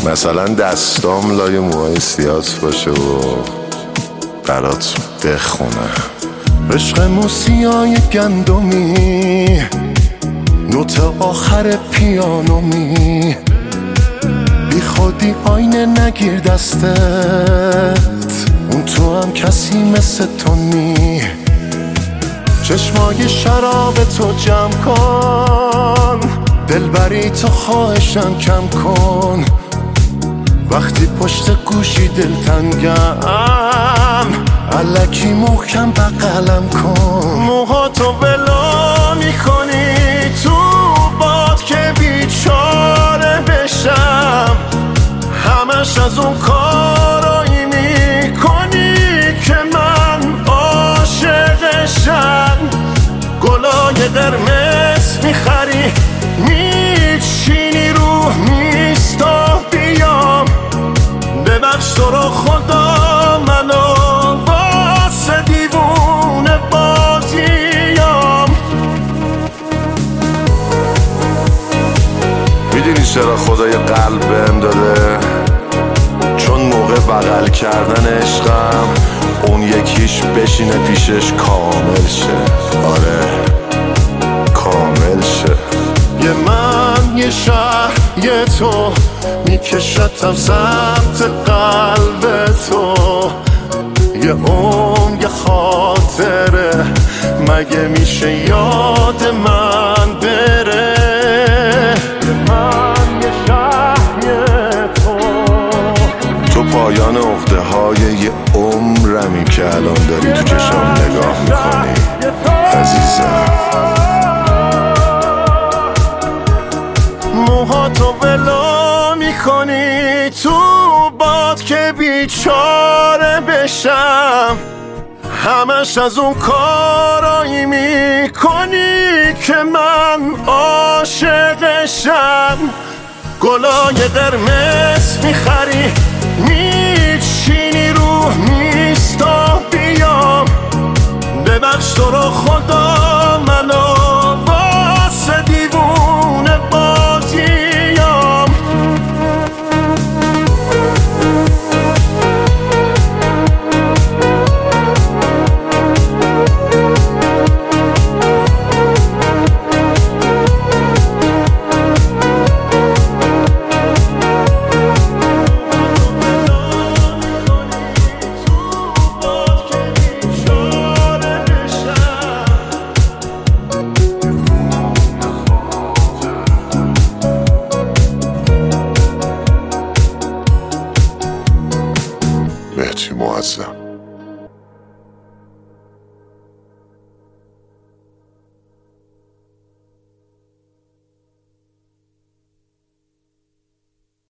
مثلا دستام لای موهای سیات باشه و برات بخونه. عشق موسیای گندمی، نوت آخر پیانومی، بی خودی آینه نگیر دستت، اون تو هم کسی مثل تو نی. چشمای شراب تو جمع کن، دلبری تو خواهشم کم کن. وقتی پشت گوشی دلتنگم، الکی محکم بغلم کن. موهاتو ولو میکنی تو باد که بیچاره بشم، همش از اون کارایی میکنی که من عاشقشم. گلای قرمز میخری میچینی رو میستا بیام، ببخش تو رو خدا منو واسه دیوونه بازیام. میدونی چرا خدا یه قلب بهم داده؟ چون موقع بغل کردن عشقم اون یکیش بشینه پیشش کامل شه. آره کامل شه. یه من یه شهر یه تو میکشتم سمت قلب تو، یه یه خاطره مگه میشه یاد من بره؟ یه من یه شهر یه تو پایان عقده های یه عمرمی که الان داری تو چشام نگاه میکنی عزیزم. موهاتو ولو میکنی تو باد که بیچاره بشم، همش از اون کارایی میکنی که من عاشقشم. گلای قرمز میخری میچینی رو میستا بیام، ببخش تو رو خدا منو واسه دیوونه بازیام. مهدی معظم.